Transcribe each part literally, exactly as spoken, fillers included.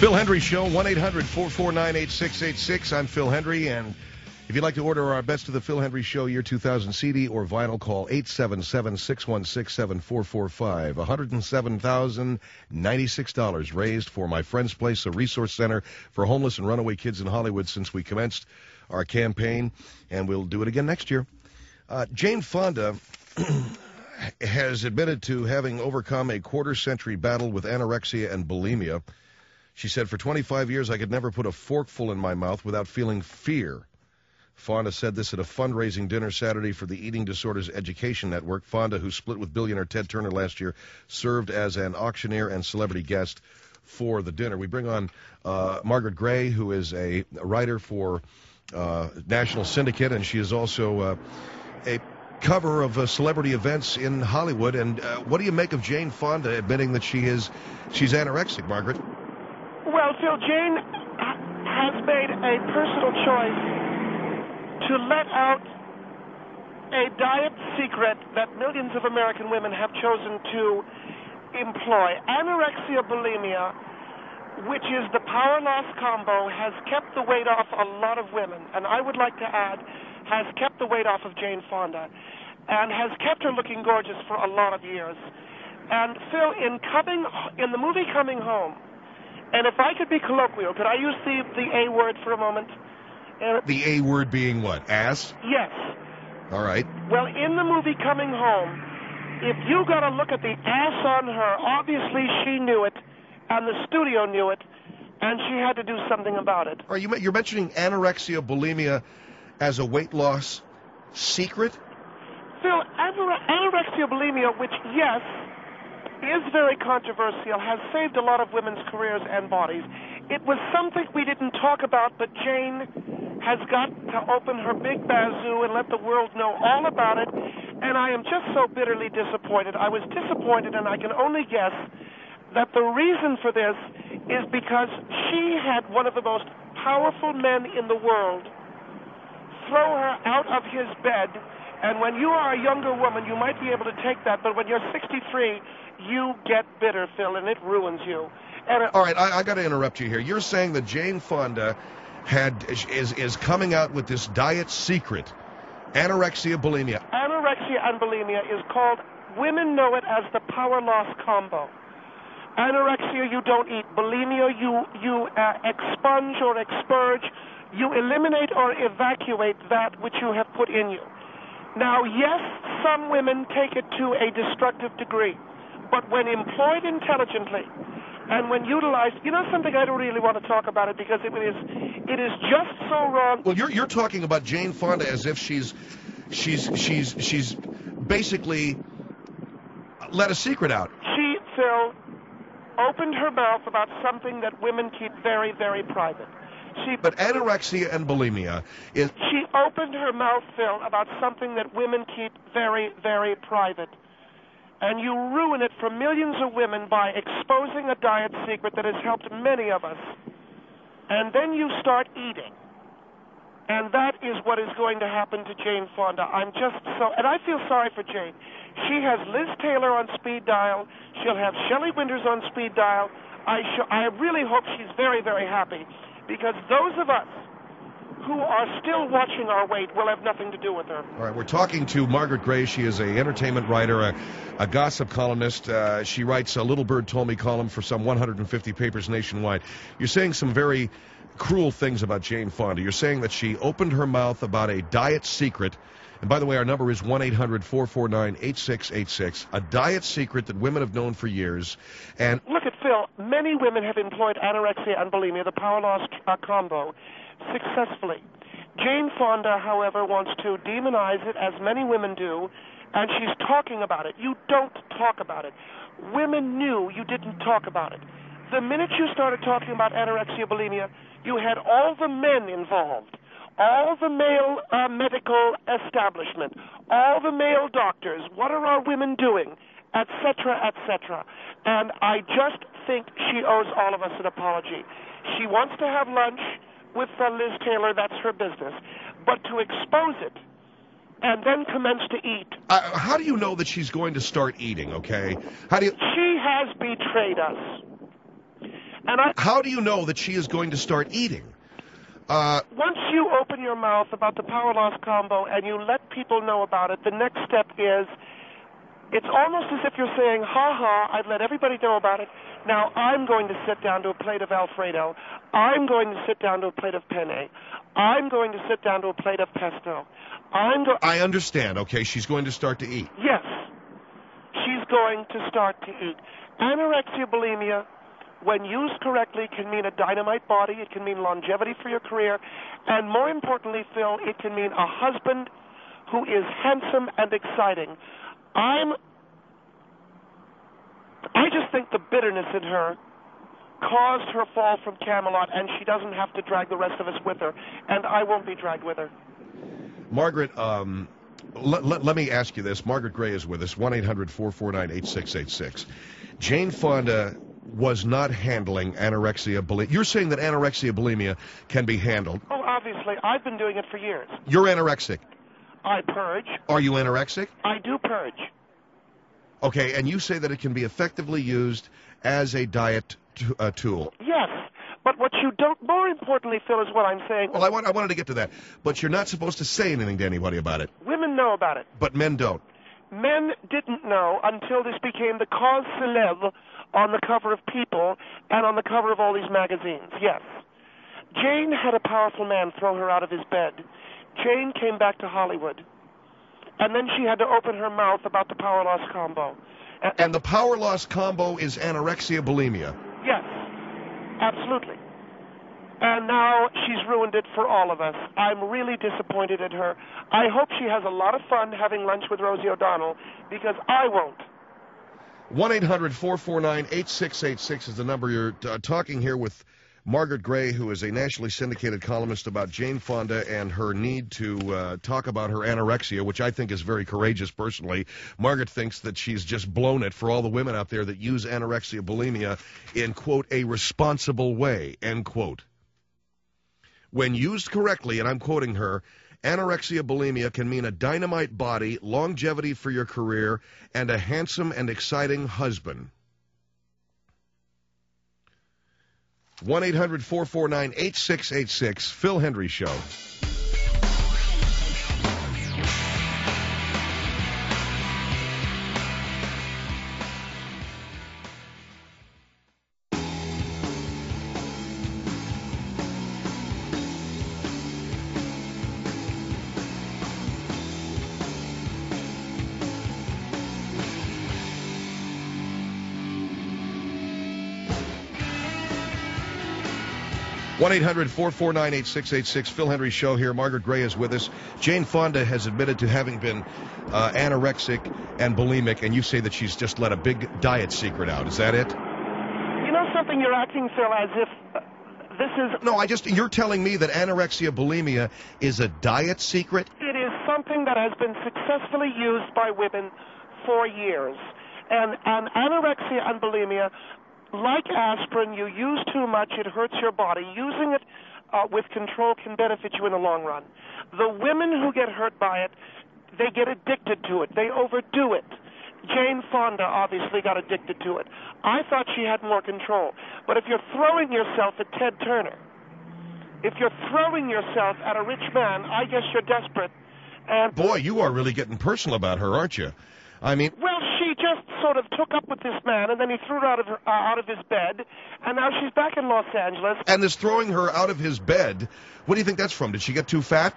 Phil Hendry Show, one eight hundred four four nine eight six eight six. I'm Phil Hendry, and if you'd like to order our Best of the Phil Hendry Show Year two thousand C D or vinyl, call eight seven seven, six one six, seven four four five. one hundred seven thousand ninety-six dollars raised for My Friend's Place, a resource center for homeless and runaway kids in Hollywood since we commenced our campaign, and we'll do it again next year. Uh, Jane Fonda has admitted to having overcome a quarter-century battle with anorexia and bulimia. She said, "For twenty-five years, I could never put a forkful in my mouth without feeling fear." Fonda said this at a fundraising dinner Saturday for the Eating Disorders Education Network. Fonda, who split with billionaire Ted Turner last year, served as an auctioneer and celebrity guest for the dinner. We bring on uh, Margaret Gray, who is a writer for uh, National Syndicate, and she is also uh, a cover of uh, celebrity events in Hollywood. And uh, what do you make of Jane Fonda admitting that she is she's anorexic, Margaret? Well, Phil, Jane has made a personal choice to let out a diet secret that millions of American women have chosen to employ. Anorexia bulimia, which is the power loss combo, has kept the weight off a lot of women, and I would like to add, has kept the weight off of Jane Fonda, and has kept her looking gorgeous for a lot of years. And Phil, in coming in the movie Coming Home, and if I could be colloquial, could I use the, the A word for a moment? Uh, the A word being what? Ass? Yes. All right. Well, in the movie Coming Home, if you got to look at the ass on her, obviously she knew it, and the studio knew it, and she had to do something about it. Are you, you're mentioning anorexia bulimia as a weight loss secret? Phil, anore- anorexia bulimia, which, yes, is very controversial, has saved a lot of women's careers and bodies. It was something we didn't talk about, but Jane has got to open her big bazoo and let the world know all about it, and I am just so bitterly disappointed. I was disappointed, and I can only guess that the reason for this is because she had one of the most powerful men in the world throw her out of his bed. And when you are a younger woman, you might be able to take that, but when you're sixty-three, you get bitter, Phil, and it ruins you. And it, All right, I, I got to interrupt you here. You're saying that Jane Fonda had is is coming out with this diet secret, anorexia bulimia. Anorexia and bulimia is called, women know it as the power loss combo. Anorexia, you don't eat. Bulimia, you, you uh, expunge or expurge. You eliminate or evacuate that which you have put in you. Now, yes, some women take it to a destructive degree, but when employed intelligently and when utilized, you know something, I don't really want to talk about it because it is it is just so wrong. Well, you're you're talking about Jane Fonda as if she's she's she's she's basically let a secret out. She, Phil, opened her mouth about something that women keep very, very private. She, but anorexia and bulimia is... She opened her mouth, Phil, about something that women keep very, very private. And you ruin it for millions of women by exposing a diet secret that has helped many of us. And then you start eating. And that is what is going to happen to Jane Fonda. I'm just so... And I feel sorry for Jane. She has Liz Taylor on speed dial. She'll have Shelley Winters on speed dial. I, sh- I really hope she's very, very happy. Because those of us who are still watching our weight will have nothing to do with her. All right, we're talking to Margaret Gray. She is an entertainment writer, a, a gossip columnist. Uh, she writes a Little Bird Told Me column for some one hundred fifty papers nationwide. You're saying some very cruel things about Jane Fonda. You're saying that she opened her mouth about a diet secret. And by the way, our number is one eight hundred four four nine eight six eight six, a diet secret that women have known for years. And look at Phil, many women have employed anorexia and bulimia, the power loss uh, combo, successfully. Jane Fonda, however, wants to demonize it, as many women do, and she's talking about it. You don't talk about it. Women knew you didn't talk about it. The minute you started talking about anorexia, bulimia, you had all the men involved. All the male uh, medical establishment, all the male doctors, what are our women doing, et cetera, et cetera. And I just think she owes all of us an apology. She wants to have lunch with uh, Liz Taylor, that's her business. But to expose it and then commence to eat. Uh, how do you know that she's going to start eating, okay? How do you... She has betrayed us. And I, How do you know that she is going to start eating? Uh, once you open your mouth about the Power Loss Combo and you let people know about it, the next step is, it's almost as if you're saying, ha ha, I've let everybody know about it. Now I'm going to sit down to a plate of Alfredo. I'm going to sit down to a plate of penne. I'm going to sit down to a plate of pesto. I'm go- I understand, okay, she's going to start to eat. Yes, she's going to start to eat. Anorexia bulimia, when used correctly, can mean a dynamite body. It can mean longevity for your career. And more importantly, Phil, it can mean a husband who is handsome and exciting. I'm, I just think the bitterness in her caused her fall from Camelot, and she doesn't have to drag the rest of us with her. And I won't be dragged with her. Margaret, um, let, let, let me ask you this. Margaret Gray is with us, one eight hundred four four nine eight six eight six. Jane Fonda was not handling anorexia bulimia. You're saying that anorexia bulimia can be handled. Oh, obviously. I've been doing it for years. You're anorexic. I purge. Are you anorexic? I do purge. Okay, and you say that it can be effectively used as a diet t- uh, tool. Yes, but what you don't, more importantly, Phil, is what I'm saying. Well, I, want, I wanted to get to that, but you're not supposed to say anything to anybody about it. Women know about it. But men don't. Men didn't know until this became the cause célèbre on the cover of People and on the cover of all these magazines. Yes. Jane had a powerful man throw her out of his bed. Jane came back to Hollywood, and then she had to open her mouth about the Power Loss Combo. And, and the Power Loss Combo is anorexia bulimia. Yes, absolutely. And now she's ruined it for all of us. I'm really disappointed in her. I hope she has a lot of fun having lunch with Rosie O'Donnell, because I won't. one eight hundred four four nine eight six eight six is the number. You're uh, talking here with Margaret Gray, who is a nationally syndicated columnist about Jane Fonda and her need to uh, talk about her anorexia, which I think is very courageous personally. Margaret thinks that she's just blown it for all the women out there that use anorexia bulimia in, quote, a responsible way, end quote. When used correctly, and I'm quoting her, anorexia bulimia can mean a dynamite body, longevity for your career, and a handsome and exciting husband. one eight hundred four four nine eight six eight six, Phil Hendrie Show. one eight hundred four four nine eight six eight six, Phil Hendrie Show here. Margaret Gray is with us. Jane Fonda has admitted to having been uh, anorexic and bulimic, and you say that she's just let a big diet secret out. Is that it? You know something? You're acting, Phil, as if uh, this is... No, I just, you're telling me that anorexia bulimia is a diet secret? It is something that has been successfully used by women for years. And, and anorexia and bulimia, like aspirin, you use too much, it hurts your body. Using it uh, with control can benefit you in the long run. The women who get hurt by it, they get addicted to it. They overdo it. Jane Fonda obviously got addicted to it. I thought she had more control. But if you're throwing yourself at Ted Turner, if you're throwing yourself at a rich man, I guess you're desperate. And boy, you are really getting personal about her, aren't you? I mean... Well, she just sort of took up with this man, and then he threw her out of her, uh, out of his bed, and now she's back in Los Angeles. And this throwing her out of his bed, what do you think that's from? Did she get too fat?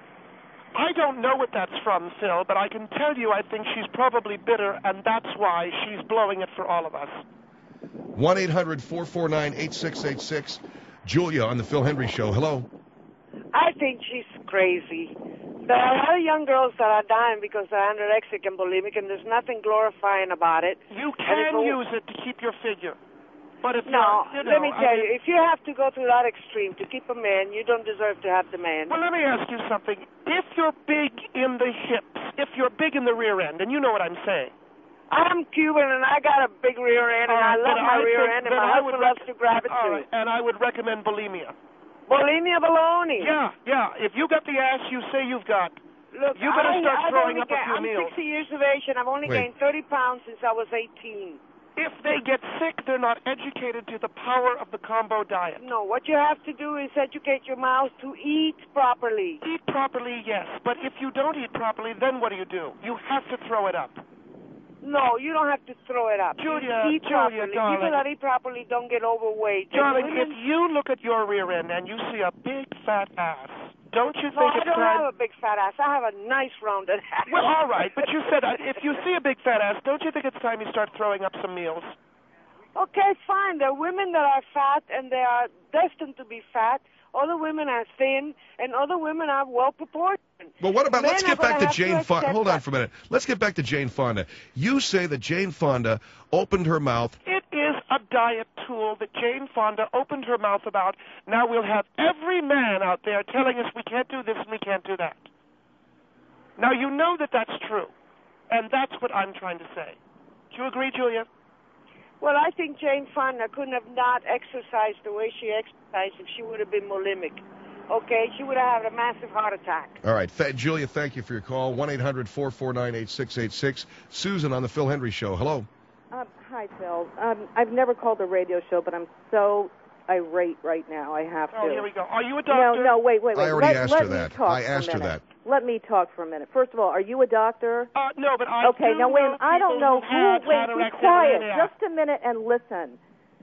I don't know what that's from, Phil, but I can tell you I think she's probably bitter, and that's why she's blowing it for all of us. one eight hundred four four nine eight six eight six. Julia on the Phil Hendrie Show. Hello. I think she's crazy. There are a lot of young girls that are dying because they're anorexic and bulimic, and there's nothing glorifying about it. You can use it to keep your figure. But if no, you know, let me tell I mean, you, if you have to go through that extreme to keep a man, you don't deserve to have the man. Well, let me ask you something. If you're big in the hips, if you're big in the rear end, and you know what I'm saying. I'm Cuban, and I got a big rear end, and right, I love my I rear think, end, and my husband loves to grab it, too. Right, and I would recommend bulimia. Bulimia baloney. Yeah, yeah. If you got the ass you say you've got, Look, you better I, start I've throwing only up ga- a few I'm meals. sixty years of age, and I've only Wait. gained thirty pounds since I was eighteen. If they get sick, they're not educated to the power of the combo diet. No, what you have to do is educate your mouth to eat properly. Eat properly, yes, but if you don't eat properly, then what do you do? You have to throw it up. No, you don't have to throw it up. Julia, you eat Julia, properly. darling. People that eat properly don't get overweight. And Darling, women- if you look at your rear end and you see a big fat ass, don't you No, think I it's don't time... have a big fat ass. I have a nice rounded ass. Well, all right, but you said uh, if you see a big fat ass, don't you think it's time you start throwing up some meals? Okay, fine. There are women that are fat and they are destined to be fat. Other women are thin, and other women are well proportioned. Well, what about, Men let's are get back gonna to have to Jane Fonda. accept Hold on that. for a minute. Let's get back to Jane Fonda. You say that Jane Fonda opened her mouth. It is a diet tool that Jane Fonda opened her mouth about. Now we'll have every man out there telling us we can't do this and we can't do that. Now, you know that that's true, and that's what I'm trying to say. Do you agree, Julia? Well, I think Jane Fonda couldn't have not exercised the way she exercised if she would have been bulimic. Okay? She would have had a massive heart attack. All right. Th- Julia, thank you for your call. one eight hundred four four nine eight six eight six. Susan on the Phil Hendry Show. Hello. Um, hi, Phil. Um, I've never called a radio show, but I'm so irate right now. I have to. Oh, here we go. Are you a No, doctor? no, wait, wait, wait. I already let, asked let her me that. Talk I for a asked her minute. that. Let me talk for a minute. First of all, are you a doctor? Uh, no, but I Okay, do now wait. know I don't people know who who. have Wait, be anorexia quiet. bulimia. Just a minute and listen.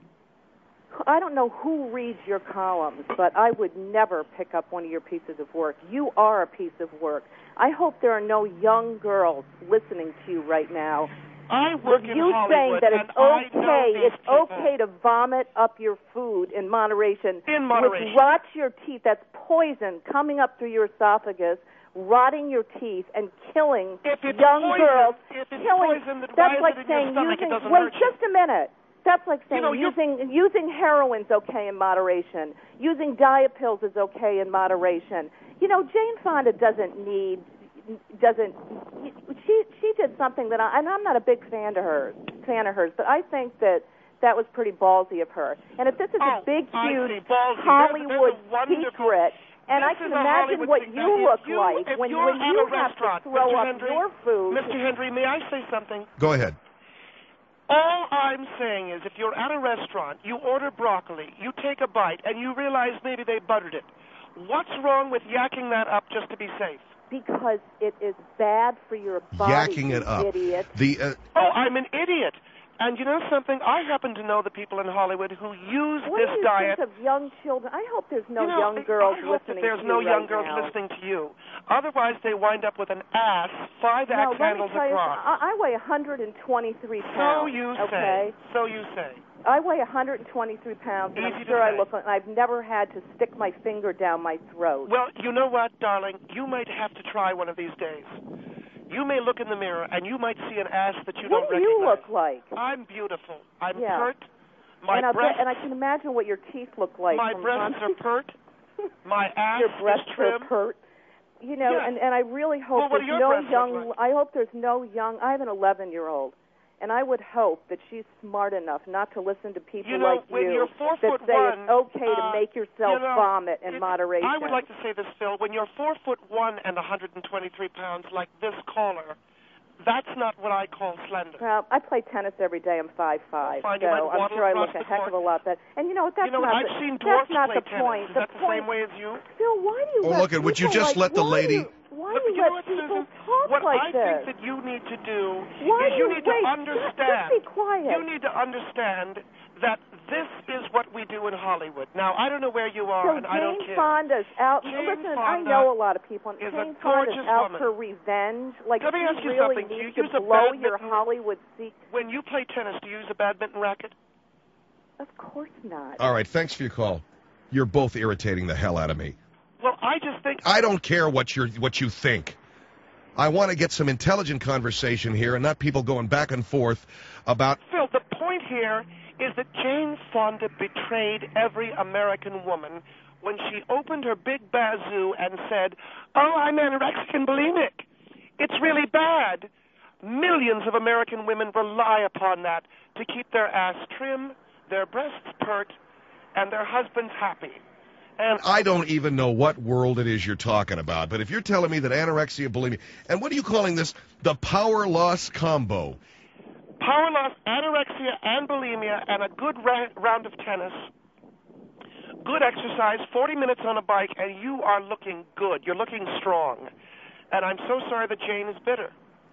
I don't know who reads your columns, but I would never pick up one of your pieces of work. You are a piece of work. I hope there are no young girls listening to you right now. I work With in you Hollywood, saying that and it's I know okay, these it's people. okay to vomit up your food in moderation, In moderation. which rots your teeth. That's poison coming up through your esophagus, rotting your teeth, and killing If it's young poison, girls. if it's killing. poison, then That's why is like it in saying your stomach? using. It doesn't wait, hurt you. just a minute. That's like saying know, you- using using heroin's okay in moderation. Using diet pills is okay in moderation. You know, Jane Fonda doesn't need doesn't she she did something that I and I'm not a big fan of hers fan of hers, but I think that that was pretty ballsy of her. And if this is Oh, a big, I huge see. Ballsy. Hollywood There's- there's a wonderful- secret, and I This can is a imagine Hollywood what secret. you If look you- like if when you're when at you a have restaurant, to throw Mister up Hendry, your food. Mister Hendry, may I say something? Go ahead. All I'm saying is if you're at a restaurant, you order broccoli, you take a bite, and you realize maybe they buttered it. What's wrong with yakking that up just to be safe? Because it is bad for your body, Yakking you it up. idiot. The uh, Oh, I'm an idiot. And you know something? I happen to know the people in Hollywood who use What this do you diet. think of young children? I hope there's no you know, young girls I hope that listening there's to no you young right girls now. listening to you. Otherwise, they wind up with an ass five No, axe let me handles tell you, across. I, I weigh one hundred twenty-three So pounds. you okay? say. So you say. I weigh one hundred twenty-three pounds, and Easy I'm to sure I say. look like, and I've never had to stick my finger down my throat. Well, you know what, darling? You might have to try one of these days. You may look in the mirror, and you might see an ass that you what don't do you recognize. look like? I'm beautiful. I'm Yeah. pert. My and, I'll breasts, bet, and I can imagine what your teeth look like. my from breasts are pert. My ass Your breasts is trim. are pert. You know, Yes. and, and I really hope Well, what do there's your no breasts look young. like? I hope there's no young. I have an eleven-year-old, and I would hope that she's smart enough not to listen to people You know, like when you you're four that foot say one, it's okay uh, to make yourself you know, vomit in it- moderation. I would like to say this, Phil. When you're four foot one and one hundred twenty-three pounds, like this caller, that's not what I call slender. Well, I play tennis every day. I'm five five, Fine, so you might I'm waddle sure I across look a the heck court. of a lot better. And you know what? That's you know, not I've the, seen that's dwarfs not play the tennis. point. Is the that the point, same way as you? Phil, why do you Well, let look at- would you people just like, let the why lady- Do you, why Look, do you you know let what, people Susan? talk What like I this? think that you need to do Why is do you you- need wait, to just- understand. just be quiet. You need to understand that this is what we do in Hollywood. Now, I don't know where you are, So and I don't Jane care. Fonda's out. Jane listen, I Fonda know a lot of people. And is a Jane Fonda's gorgeous out woman. for revenge. Like Let me she ask you really something. Do you needs use to a blow your badminton- Hollywood secret. When you play tennis, do you use a badminton racket? Of course not. all right. Thanks for your call. You're both irritating the hell out of me. Well, I just think I don't care what you what you think. I want to get some intelligent conversation here, and not people going back and forth about. Phil, the point here is that Jane Fonda betrayed every American woman when she opened her big bazoo and said, "Oh, I'm anorexic and bulimic. It's really bad." Millions of American women rely upon that to keep their ass trim, their breasts pert, and their husbands happy. And I don't even know what world it is you're talking about, but if you're telling me that anorexia, bulimia, and what are you calling this? The power loss combo. Power loss, anorexia, and bulimia, and a good ra- round of tennis. Good exercise, forty minutes on a bike, and you are looking good. You're looking strong. And I'm so sorry that Jane is bitter.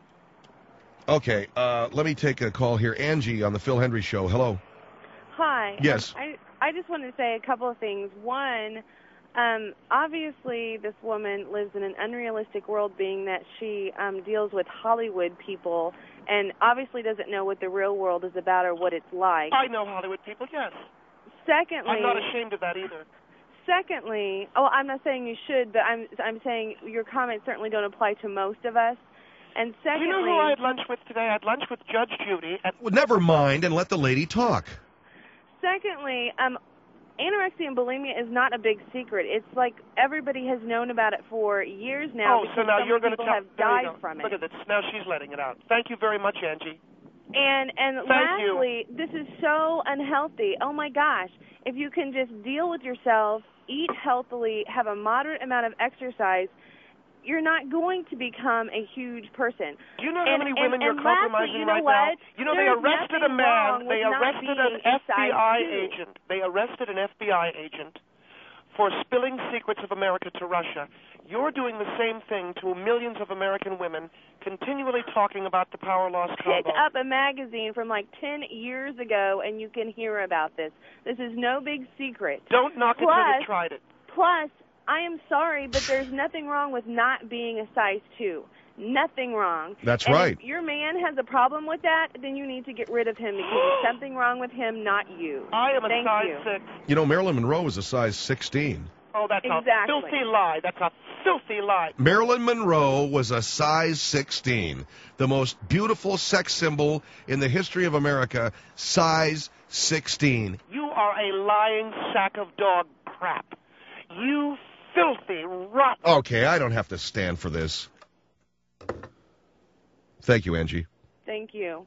Okay, uh, let me take a call here. Angie on the Phil Hendry Show. Hello. Hi. Yes. Um, I, I just wanted to say a couple of things. One, um, obviously this woman lives in an unrealistic world, being that she um, deals with Hollywood people and obviously doesn't know what the real world is about or what it's like. I know Hollywood people, yes. Secondly, I'm not ashamed of that either. Secondly, oh, I'm not saying you should, but I'm I'm saying your comments certainly don't apply to most of us. And secondly, Do you know who I had lunch with today? I had lunch with Judge Judy. At Well, never mind, and let the lady talk. Secondly, um, anorexia and bulimia is not a big secret. It's like everybody has known about it for years now. oh, because so now so you're many going to people tell. have there you died go. from it. Look at this. Now she's letting it out. Thank you very much, Angie. And and Thank you. lastly, this is so unhealthy. Oh my gosh! If you can just deal with yourself, eat healthily, have a moderate amount of exercise, you're not going to become a huge person. Do you know how And- many and- women you're and lastly, compromising you know right what? now? You know, There's they arrested a nothing wrong man. They with not arrested an being a F B I size two. agent. They arrested an F B I agent for spilling secrets of America to Russia. You're doing the same thing to millions of American women, continually talking about the power loss Pick combo. up a magazine from like ten years ago and you can hear about this. This is no big secret. Don't knock it till Plus- you tried it. Plus, I am sorry, but there's nothing wrong with not being a size two. Nothing wrong. That's and right. If your man has a problem with that, then you need to get rid of him because there's something wrong with him, not you. I am a Thank size you. six. You know, Marilyn Monroe was a size sixteen. Oh, that's Exactly. a filthy lie. That's a filthy lie. Marilyn Monroe was a size sixteen. The most beautiful sex symbol in the history of America, size sixteen. You are a lying sack of dog crap. You filthy, rotten. Okay, I don't have to stand for this. Thank you, Angie. Thank you.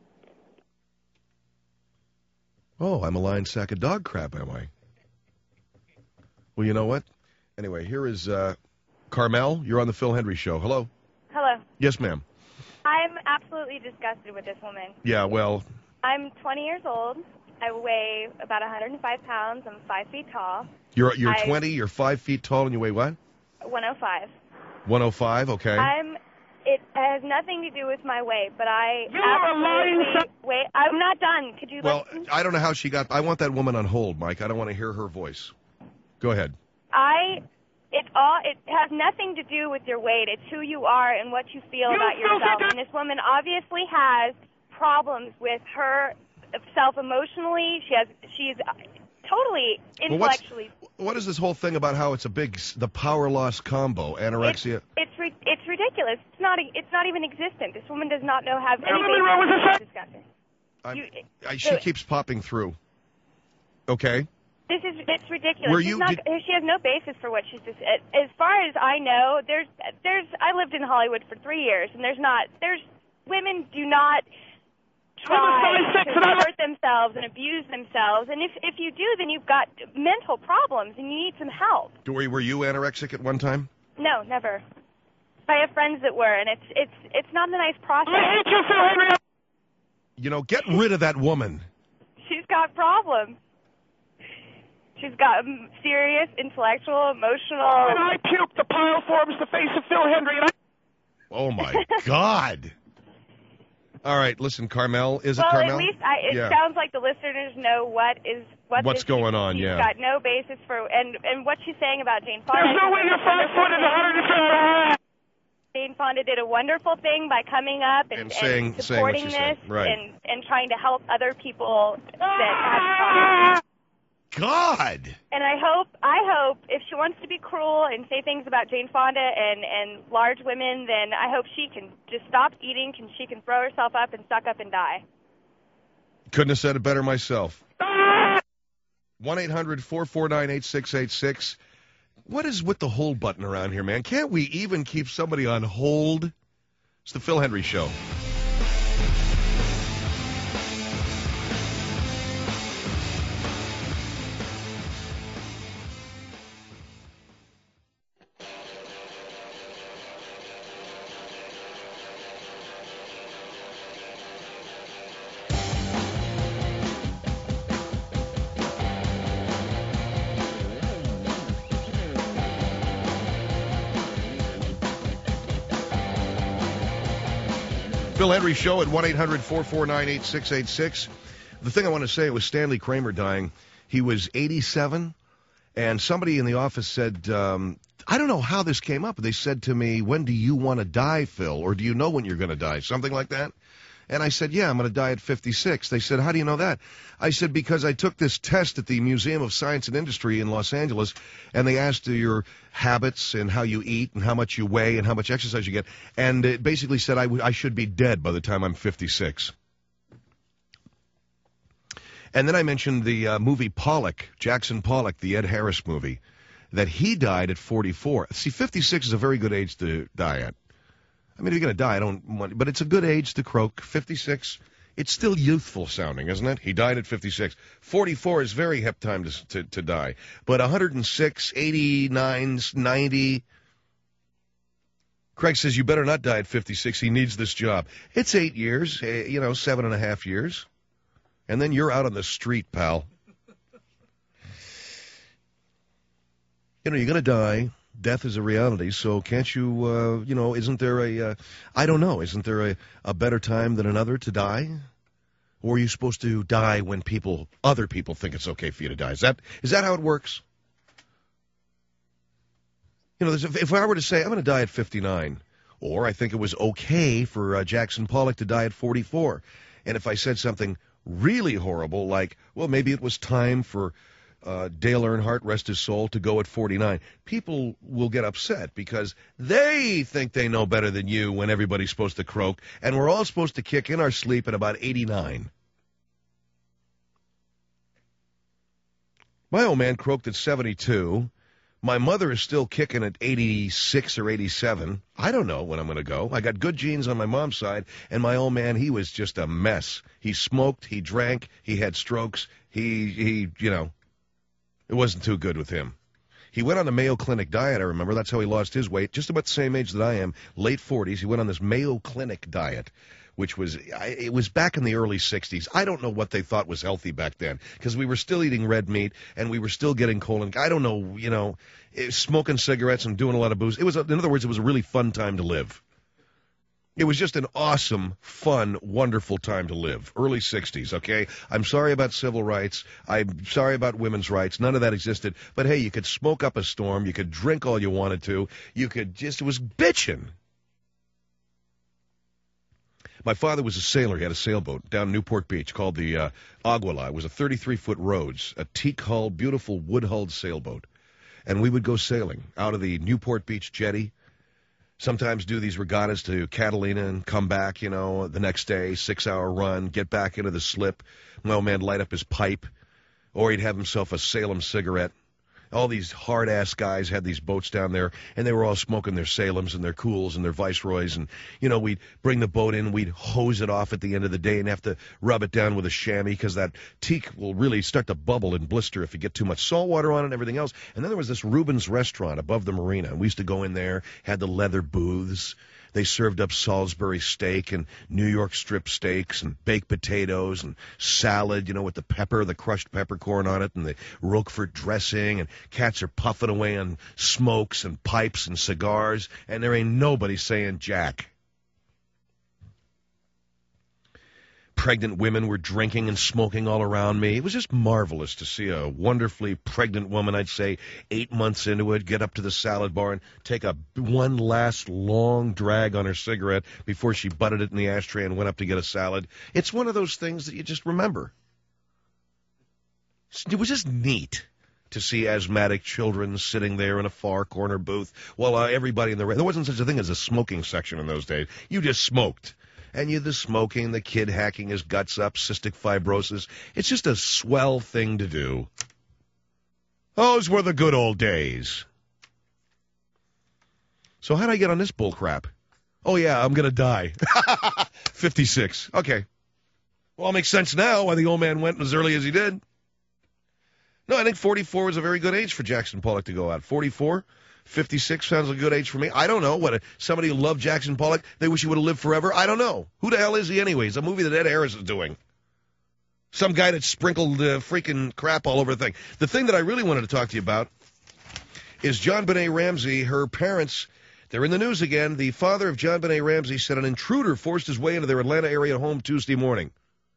Oh, I'm a lying sack of dog crap, am I? Well, you know what? Anyway, here is uh, Carmel. You're on the Phil Hendry Show. Hello. Hello. Yes, ma'am. I'm absolutely disgusted with this woman. Yeah, well, I'm twenty years old. I weigh about one hundred five pounds. I'm five feet tall. you're you're I- twenty, you're five feet tall, and you weigh what? one oh five. one oh five, okay. I'm. It has nothing to do with my weight, but I You are a lying absolutely wait. I'm not done. Could you Well, listen? I don't know how she got. I want that woman on hold, Mike. I don't want to hear her voice. Go ahead. I. It all. It has nothing to do with your weight. It's who you are and what you feel You about filthy yourself. dog- And this woman obviously has problems with her self emotionally. She has. She's totally Well, what's- intellectually. What is this whole thing about how it's a big s- the power loss combo, anorexia? It's it's, ri- it's ridiculous. It's not. e- It's not even existent. This woman does not know have any Marilyn Monroe was a basis sex- for discussing. I'm- You- I, she so- keeps popping through. Okay. This is it's ridiculous. Were She's you- not, did- she has no basis for what she's just. As far as I know, there's there's. I lived in Hollywood for three years, and there's not. There's women do not try I'm a size six, to and I- hurt themselves and abuse themselves, and if if you do, then you've got mental problems, and you need some help. Dory, were you anorexic at one time? No, never. I have friends that were, and it's it's it's not a nice process. I hate you, Phil Henry. You know, get rid of that woman. She's got problems. She's got um, serious intellectual, emotional. And I puked. The pile forms the face of Phil Henry. And I Oh, my God. All right, listen, Carmel. Is it Well, Carmel? at least I, it Yeah. sounds like the listeners know what is what What's this- going on, she's yeah. got no basis for, and and what she's saying about Jane Fonda. There's no way you're five foot and one hundred fifty. Jane Fonda did a wonderful thing by coming up and, And saying- saying what supporting she this said, right. and and trying to help other people that have problems. God. And I hope I hope if she wants to be cruel and say things about Jane Fonda and and large women, then I hope she can just stop eating. Can she can throw herself up and suck up and die. Couldn't have said it better myself. one eight hundred four four nine eight six eight six. What is with the hold button around here, man? Can't we even keep somebody on hold? It's the Phil Hendry Show. Phil Henry Show at one eight hundred four four nine eight six eight six. The thing I want to say was Stanley Kramer dying. He was eighty-seven, and somebody in the office said, um, I don't know how this came up. They said to me, when do you want to die, Phil? Or do you know when you're going to die? Something like that. And I said, yeah, I'm going to die at fifty-six. They said, how do you know that? I said, because I took this test at the Museum of Science and Industry in Los Angeles, and they asked your habits and how you eat and how much you weigh and how much exercise you get. And it basically said I, w- I should be dead by the time I'm fifty-six. And then I mentioned the uh, movie Pollock, Jackson Pollock, the Ed Harris movie, that he died at forty-four. See, fifty-six is a very good age to die at. I mean, if you're going to die, I don't want, but it's a good age to croak. fifty-six, it's still youthful sounding, isn't it? He died at fifty-six. forty-four is very hip time to, to, to die. But one hundred six, eighty-nine, ninety. Craig says, you better not die at fifty-six. He needs this job. It's eight years, you know, seven and a half years. And then you're out on the street, pal. You know, you're going to die. Death is a reality, so can't you, uh, you know, isn't there a, uh, I don't know, isn't there a, a better time than another to die? Or are you supposed to die when people, other people think it's okay for you to die? Is that, is that how it works? You know, if, if I were to say, I'm going to die at fifty-nine, or I think it was okay for uh, Jackson Pollock to die at forty-four, and if I said something really horrible, like, well, maybe it was time for Uh, Dale Earnhardt, rest his soul, to go at forty-nine. People will get upset because they think they know better than you when everybody's supposed to croak, and we're all supposed to kick in our sleep at about eighty-nine. My old man croaked at seventy-two. My mother is still kicking at eighty-six or eighty-seven. I don't know when I'm going to go. I got good genes on my mom's side, and my old man, he was just a mess. He smoked, he drank, he had strokes, he, he, you know, it wasn't too good with him. He went on the Mayo Clinic diet, I remember. That's how he lost his weight, just about the same age that I am, late forties. He went on this Mayo Clinic diet, which was, it was back in the early sixties. I don't know what they thought was healthy back then, because we were still eating red meat, and we were still getting colon. I don't know, you know, smoking cigarettes and doing a lot of booze. It was, in other words, it was a really fun time to live. It was just an awesome, fun, wonderful time to live. Early sixties, okay? I'm sorry about civil rights. I'm sorry about women's rights. None of that existed. But, hey, you could smoke up a storm. You could drink all you wanted to. You could just, it was bitching. My father was a sailor. He had a sailboat down Newport Beach called the uh, Aguila. It was a thirty-three foot Rhodes, a teak-hulled, beautiful wood-hulled sailboat. And we would go sailing out of the Newport Beach jetty. Sometimes do these regattas to Catalina and come back, you know, the next day, six-hour run, get back into the slip. My old man light up his pipe, or he'd have himself a Salem cigarette. All these hard-ass guys had these boats down there, and they were all smoking their Salems and their Cools and their Viceroys. And, you know, we'd bring the boat in, we'd hose it off at the end of the day and have to rub it down with a chamois because that teak will really start to bubble and blister if you get too much salt water on it and everything else. And then there was this Reuben's restaurant above the marina. And we used to go in there, had the leather booths. They served up Salisbury steak and New York strip steaks and baked potatoes and salad, you know, with the pepper, the crushed peppercorn on it, and the Roquefort dressing, and cats are puffing away on smokes and pipes and cigars, and there ain't nobody saying jack. Pregnant women were drinking and smoking all around me. It was just marvelous to see a wonderfully pregnant woman, I'd say, eight months into it, get up to the salad bar and take a one last long drag on her cigarette before she butted it in the ashtray and went up to get a salad. It's one of those things that you just remember. It was just neat to see asthmatic children sitting there in a far corner booth while uh, everybody in the... There wasn't such a thing as a smoking section in those days. You just smoked. And you the smoking, the kid hacking his guts up, cystic fibrosis. It's just a swell thing to do. Those were the good old days. So how'd I get on this bull crap? Oh, yeah, I'm going to die. fifty-six. Okay. Well, it makes sense now why the old man went as early as he did. No, I think forty-four was a very good age for Jackson Pollock to go out. forty-four? fifty-six sounds like a good age for me. I don't know. What a, somebody who loved Jackson Pollock, they wish he would have lived forever. I don't know. Who the hell is he anyways? A movie that Ed Harris is doing. Some guy that sprinkled uh, freaking crap all over the thing. The thing that I really wanted to talk to you about is JonBenet Ramsey. Her parents, They're in the news again. The father of JonBenet Ramsey said an intruder forced his way into their Atlanta area home Tuesday morning.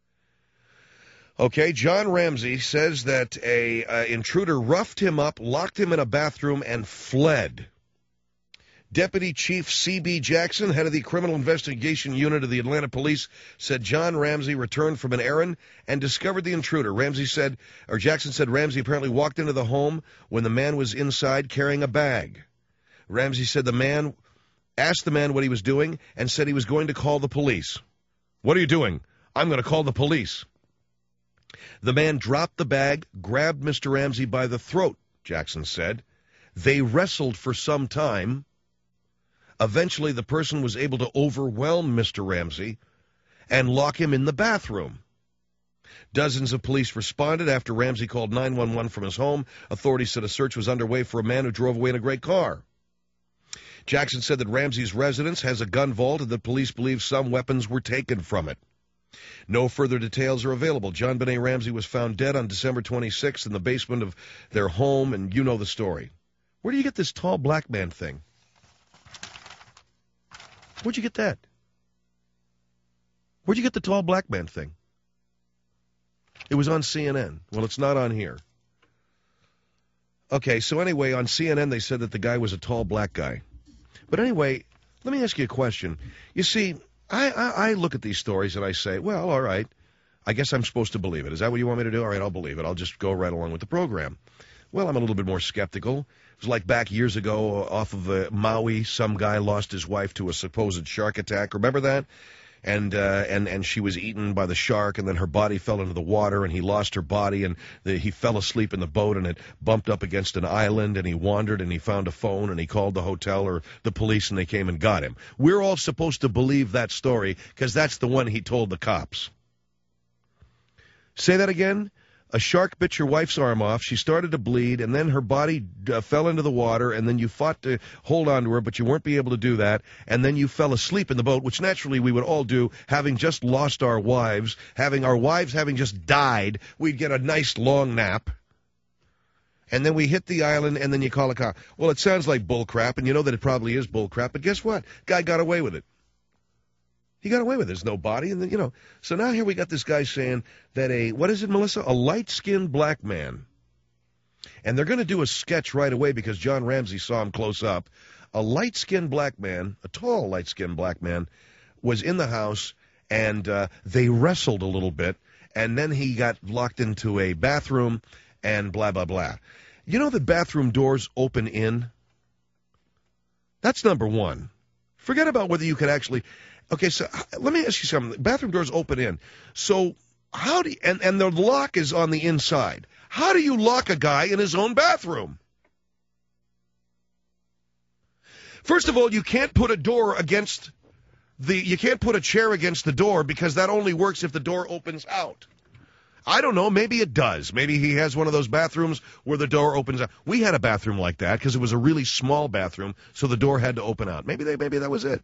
Okay, John Ramsey says that a uh, intruder roughed him up, locked him in a bathroom, and fled. Deputy Chief C B Jackson, head of the Criminal Investigation Unit of the Atlanta Police, said John Ramsey returned from an errand and discovered the intruder. Ramsey said, or Jackson said Ramsey apparently walked into the home when the man was inside carrying a bag. Ramsey said the man asked the man what he was doing and said he was going to call the police. What are you doing? I'm going to call the police. The man dropped the bag, grabbed Mister Ramsey by the throat, Jackson said. They wrestled for some time. Eventually, the person was able to overwhelm Mister Ramsey and lock him in the bathroom. Dozens of police responded after Ramsey called nine one one from his home. Authorities said a search was underway for a man who drove away in a gray car. Jackson said that Ramsey's residence has a gun vault and that police believe some weapons were taken from it. No further details are available. JonBenet Ramsey was found dead on December twenty-sixth in the basement of their home, and you know the story. Where do you get this tall black man thing? Where'd you get that? Where'd you get the tall black man thing? It was on C N N. Well, it's not on here. Okay, so anyway, on C N N they said that the guy was a tall black guy. But anyway, let me ask you a question. You see, I, I, I look at these stories and I say, well, all right, I guess I'm supposed to believe it. Is that what you want me to do? All right, I'll believe it. I'll just go right along with the program. Well, I'm a little bit more skeptical. It was like back years ago off of uh, Maui, some guy lost his wife to a supposed shark attack. Remember that? And uh, and and she was eaten by the shark, and then her body fell into the water, and he lost her body, and the, he fell asleep in the boat, and it bumped up against an island, and he wandered, and he found a phone, and he called the hotel or the police, and they came and got him. We're all supposed to believe that story because that's the one he told the cops. Say that again? A shark bit your wife's arm off, she started to bleed, and then her body uh, fell into the water, and then you fought to hold on to her, but you weren't be able to do that, and then you fell asleep in the boat, which naturally we would all do, having just lost our wives, having our wives having just died, we'd get a nice long nap, and then we hit the island, and then you call a cop. Well, it sounds like bull crap, and you know that it probably is bull crap, but guess what? Guy got away with it. He got away with it. There's no body. And then, you know, so now here we got this guy saying that a, what is it, Melissa? A light-skinned black man. And they're going to do a sketch right away because John Ramsey saw him close up. A light-skinned black man, a tall light-skinned black man, was in the house, and uh, they wrestled a little bit, and then he got locked into a bathroom, and blah, blah, blah. You know that bathroom doors open in? That's number one. Forget about whether you could actually... Okay, so let me ask you something. Bathroom doors open in. So how do you, and, and the lock is on the inside. How do you lock a guy in his own bathroom? First of all, you can't put a door against the, you can't put a chair against the door because that only works if the door opens out. I don't know, maybe it does. Maybe he has one of those bathrooms where the door opens out. We had a bathroom like that because it was a really small bathroom, so the door had to open out. Maybe they, maybe that was it.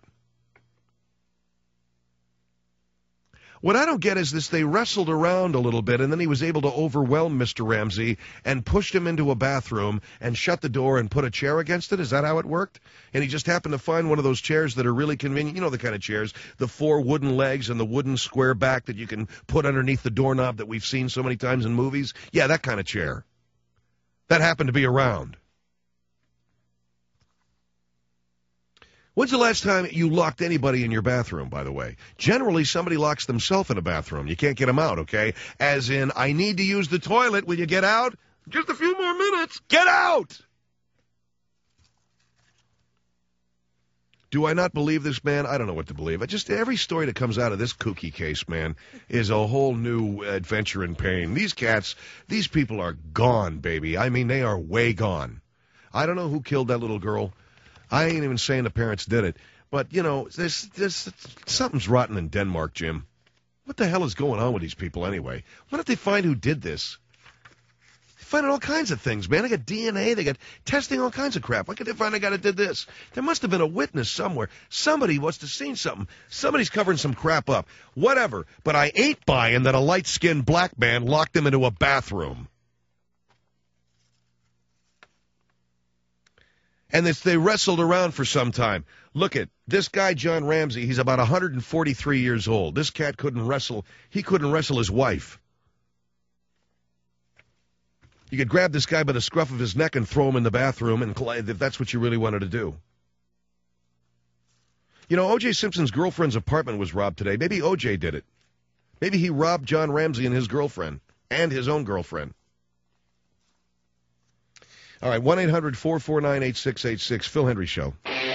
What I don't get is this, they wrestled around a little bit, and then he was able to overwhelm Mister Ramsey and pushed him into a bathroom and shut the door and put a chair against it. Is that how it worked? And he just happened to find one of those chairs that are really convenient. You know the kind of chairs, the four wooden legs and the wooden square back that you can put underneath the doorknob that we've seen so many times in movies? Yeah, that kind of chair. That happened to be around. When's the last time you locked anybody in your bathroom, by the way? Generally, somebody locks themselves in a bathroom. You can't get them out, okay? As in, I need to use the toilet. Will you get out? Just a few more minutes. Get out! Do I not believe this man? I don't know what to believe. I just every story that comes out of this kooky case, man, is a whole new adventure in pain. These cats, these people are gone, baby. I mean, they are way gone. I don't know who killed that little girl. I ain't even saying the parents did it. But, you know, there's, there's, something's rotten in Denmark, Jim. What the hell is going on with these people anyway? Why don't they find who did this? They find all kinds of things, man. They got D N A. They got testing all kinds of crap. Why can't they find a guy that did this? There must have been a witness somewhere. Somebody must have seen something. Somebody's covering some crap up. Whatever. But I ain't buying that a light-skinned black man locked him into a bathroom. And this, they wrestled around for some time. Look at this guy, John Ramsey. He's about one hundred forty-three years old. This cat couldn't wrestle. He couldn't wrestle his wife. You could grab this guy by the scruff of his neck and throw him in the bathroom, and if that's what you really wanted to do. You know, O J Simpson's girlfriend's apartment was robbed today. Maybe O J did it. Maybe he robbed John Ramsey and his girlfriend, and his own girlfriend. All right, one eight hundred four four nine eight six eight six, Phil Hendry Show.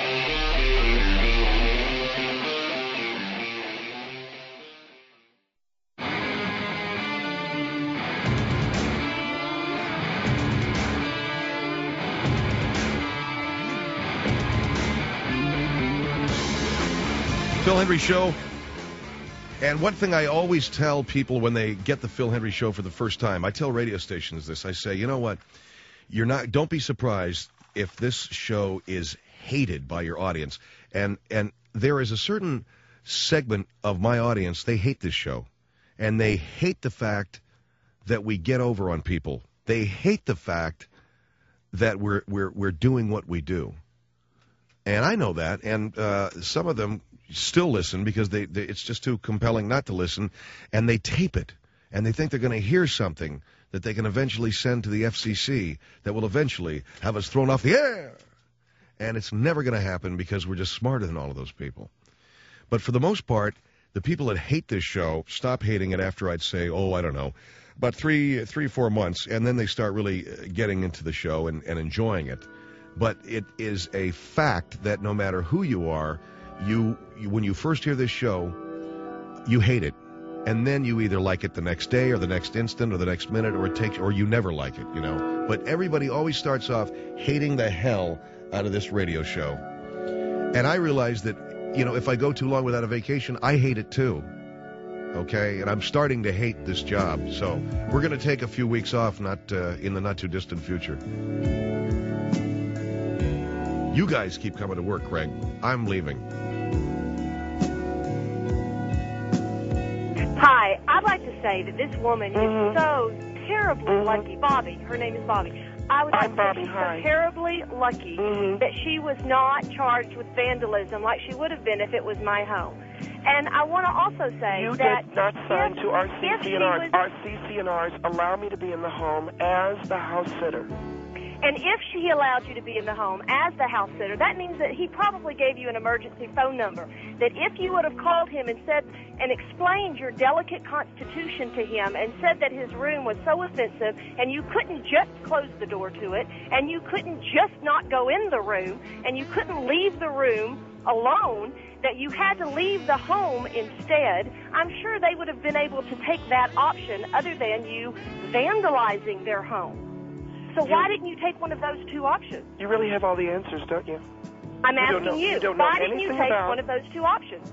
Phil Hendry Show. And one thing I always tell people when they get the Phil Hendry Show for the first time, I tell radio stations this. I say, you know what? You're not. Don't be surprised if this show is hated by your audience. And and there is a certain segment of my audience, they hate this show. And they hate the fact that we get over on people. They hate the fact that we're we're we're doing what we do. And I know that. And uh, some of them still listen because they, they it's just too compelling not to listen, and they tape it, and they think they're going to hear something that they can eventually send to the F C C that will eventually have us thrown off the air. And it's never going to happen because we're just smarter than all of those people. But for the most part, the people that hate this show stop hating it after I'd say, oh, I don't know, about three, three, four months, and then they start really getting into the show and, and enjoying it. But it is a fact that no matter who you are, You, you, when you first hear this show, you hate it, and then you either like it the next day or the next instant or the next minute, or it takes, or you never like it, you know. But everybody always starts off hating the hell out of this radio show, and I realize that, you know, if I go too long without a vacation, I hate it too. Okay, and I'm starting to hate this job, so we're going to take a few weeks off, not uh, in the not too distant future. You guys keep coming to work, Craig. I'm leaving. Hi, I'd like to say that this woman mm-hmm. is so terribly mm-hmm. lucky. Bobby, her name is Bobby. I would like to say she's so terribly lucky mm-hmm. that she was not charged with vandalism like she would have been if it was my home. And I want to also say you that... You did not sign if, to our C C N Rs. Was, our C C N Rs allow me to be in the home as the house sitter. And if she allowed you to be in the home as the house sitter, that means that he probably gave you an emergency phone number. That if you would have called him and said and explained your delicate constitution to him and said that his room was so offensive and you couldn't just close the door to it and you couldn't just not go in the room and you couldn't leave the room alone, that you had to leave the home instead, I'm sure they would have been able to take that option other than you vandalizing their home. So why didn't you take one of those two options? You really have all the answers, don't you? I'm you asking know, you. you Why didn't you take about, one of those two options?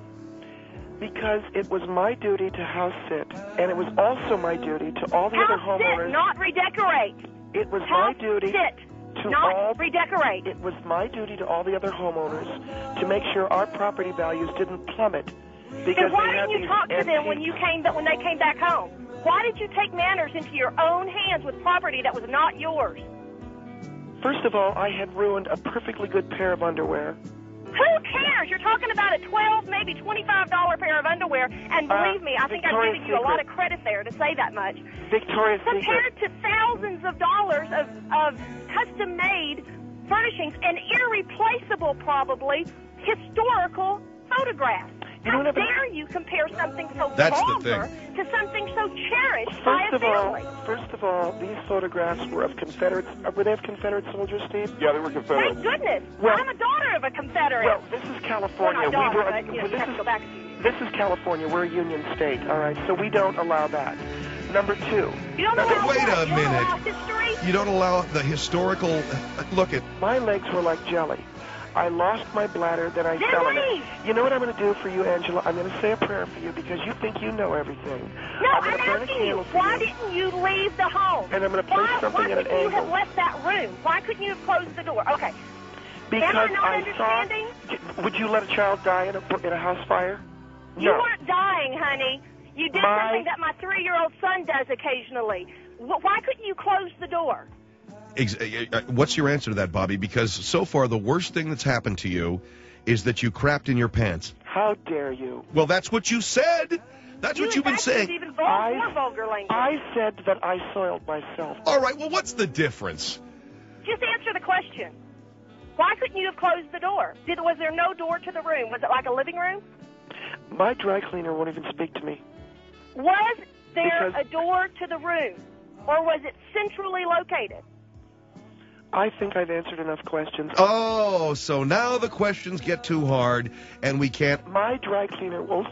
Because it was my duty to house sit, and it was also my duty to all the house other homeowners. Sit, not redecorate. It was house my duty sit, to not all, redecorate. It was my duty to all the other homeowners to make sure our property values didn't plummet. Because then why they had didn't you these talk to antiques. them when you came when they came back home? Why did you take matters into your own hands with property that was not yours? First of all, I had ruined a perfectly good pair of underwear. Who cares? You're talking about a twelve, maybe twenty-five dollar pair of underwear, and believe uh, me, I think Victoria's I've given you Secret. a lot of credit there to say that much. Victoria's Compared Secret. to thousands of dollars of, of custom-made furnishings and irreplaceable, probably, historical photographs. You How know dare you compare something so That's vulgar to something so cherished First by a of all, family? first of all, these photographs were of Confederates. Uh, were they of Confederate soldiers, Steve? Yeah, they were Confederate. Thank goodness. Well, I'm a daughter of a Confederate. Well, this is California. Well, not daughter, we were, but, you know, well, you this have is to go back a few years. this is California. We're a union state. All right, so we don't allow that. Number two. You don't Now, allow wait what? a You don't minute. allow history? You don't allow the historical... Look at... My legs were like jelly. I lost my bladder, then I Then fell in leave. it. You know what I'm going to do for you, Angela? I'm going to say a prayer for you because you think you know everything. No, I'm I'm, going to burn a asking you, candle for why you. didn't you leave the home? And I'm going to place why, something why at an couldn't you have angle. left that room? Why couldn't you have closed the door? Okay. Because Am I not I understanding? saw... Would you let a child die in a, in a house fire? You No. weren't dying, honey. You did My- something that my three-year-old son does occasionally. Wh- Why couldn't you close the door? Ex- uh, what's your answer to that, Bobby? Because so far the worst thing that's happened to you is that you crapped in your pants. How dare you? Well, that's what you said. That's You what you've been actually saying. Even vul- I- more vulgar language. I said that I soiled myself. All right, well, what's the difference? Just answer the question. Why couldn't you have closed the door? Did, was there no door to the room? Was it like a living room? My dry cleaner won't even speak to me. Was there Because- a door to the room? Or was it centrally located? I think I've answered enough questions. Oh, so now the questions get too hard, and we can't... My dry cleaner won't...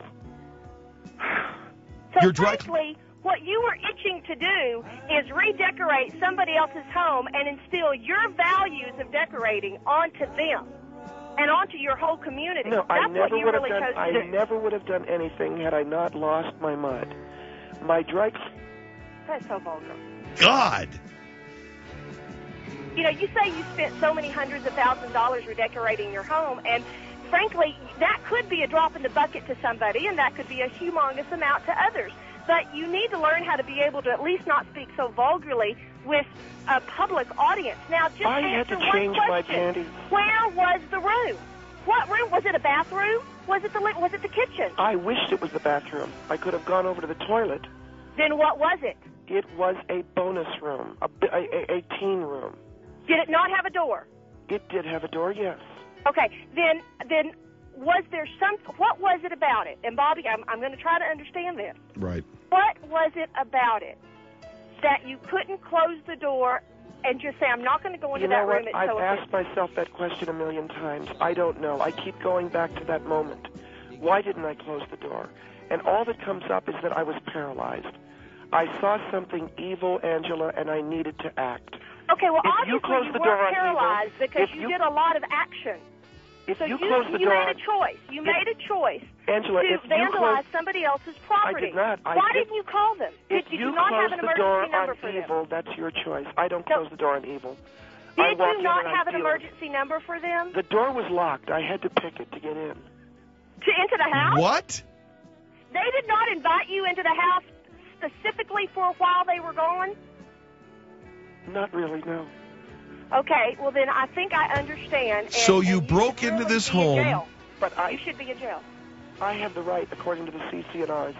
So Your dry- frankly, what you were itching to do is redecorate somebody else's home and instill your values of decorating onto them and onto your whole community. No, That's I never what you would really have done. chose I to do. never would have done anything had I not lost my mud. My dry. That's so vulgar. God! You know, you say you spent so many hundreds of thousands of dollars redecorating your home, and frankly, that could be a drop in the bucket to somebody, and that could be a humongous amount to others. But you need to learn how to be able to at least not speak so vulgarly with a public audience. Now, just I had answer to one change my question. panties. Where was the room? What room? Was it a bathroom? Was it the li- was it the kitchen? I wished it was the bathroom. I could have gone over to the toilet. Then what was it? It was a bonus room, a, a, a, a teen room. Did it not have a door? It did have a door, yes. Okay, then then was there some? What was it about it? And Bobby, I'm I'm going to try to understand this. Right. What was it about it that you couldn't close the door and just say, I'm not going to go into You know that what? room? It's I've so asked offensive. myself that question a million times. I don't know. I keep going back to that moment. Why didn't I close the door? And all that comes up is that I was paralyzed. I saw something evil, Angela, and I needed to act. Okay, well, If obviously you close the weren't door on paralyzed evil, because if you, you- did a lot of action. If So you, you, close the you door made on... a choice. You If- made a choice Angela, to if you vandalize close... somebody else's property. I did not. I Why did- didn't you call them? If Did, did you you not close have an the emergency door number on for evil, them? that's your choice. I don't No. close the door on evil. I Did walk you in not and I have an deal. emergency number for them? The door was locked. I had to pick it to get in. To into the house? What? They did not invite you into the house specifically for a while they were gone? Not really, no. Okay, well then I think I understand. And, So you and broke should into really this be in home. jail. But You I, should be in jail. I have the right, according to the C C N Rs.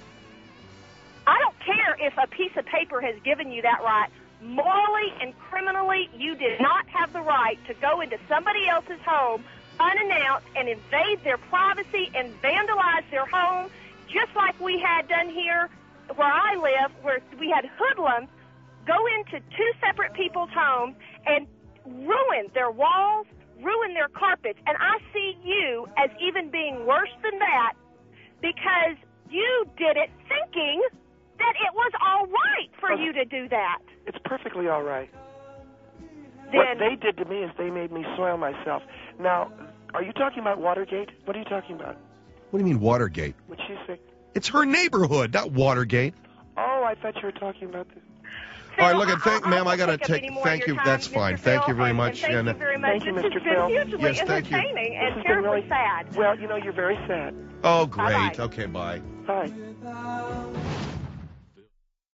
I don't care if a piece of paper has given you that right. Morally and criminally, you did not have the right to go into somebody else's home unannounced and invade their privacy and vandalize their home, just like we had done here where I live, where we had hoodlums go into two separate people's homes and ruin their walls, ruin their carpets. And I see you as even being worse than that because you did it thinking that it was all right for you to do that. It's perfectly all right. Then What they did to me is they made me soil myself. Now, are you talking about Watergate? What are you talking about? What do you mean Watergate? What she say? It's her neighborhood, not Watergate. Oh, I thought you were talking about this. All right, Phil, look, I- and thank, I- I ma'am, I won't got to take up take. any more Thank of you. your That's time, fine. Mister Thank Phil, you very and- much. And thank And, you very much. Thank you, This Mister has been Phil. hugely Yes, thank you. entertaining This and has been terribly really sad. Well, you know, you're very sad. oh, great. Bye-bye. Okay, bye. Bye.